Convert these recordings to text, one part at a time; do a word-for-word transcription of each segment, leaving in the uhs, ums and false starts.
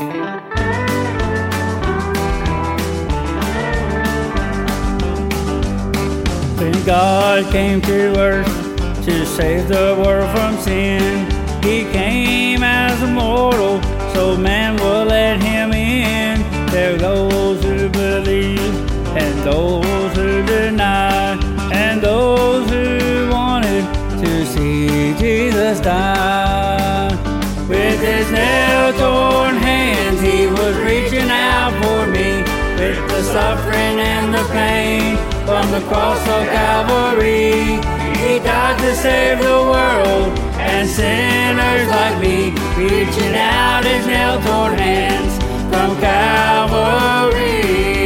When God came to earth to save the world from sin, He came as a mortal, so man will let Him in. There are those who believe, and those who deny, and those who wanted to see Jesus die. With His nail-torn hands, He was reaching out for me. With the suffering and the pain from the cross of Calvary, He died to save the world and sinners like me, reaching out His nail-torn hands from Calvary.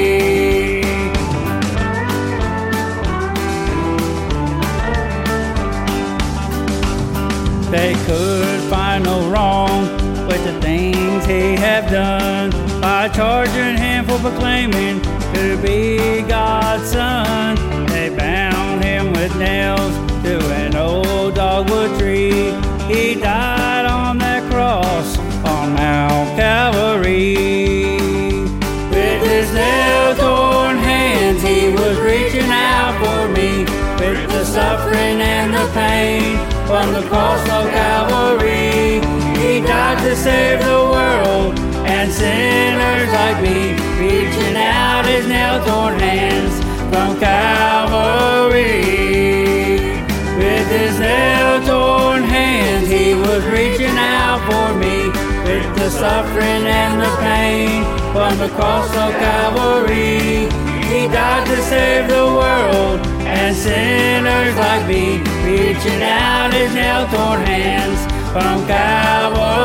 They could find no wrong with the things He had done by charging Him for proclaiming to be God's Son. They bound Him with nails to an old dogwood tree. He died on that cross on Mount Calvary. With His nail-torn hands, He was reaching out for me. With the suffering and the pain from the cross of Calvary, He died to save the world and sinners like me, reaching out His nail-torn hands from Calvary. With His nail-torn hands, He was reaching out for me. With the suffering and the pain from the cross of Calvary, He died to save the world and sinners like me, reaching out His nail-torn hands from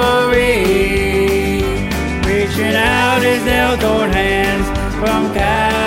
Calvary. Reaching out His nail-torn hands from Calvary.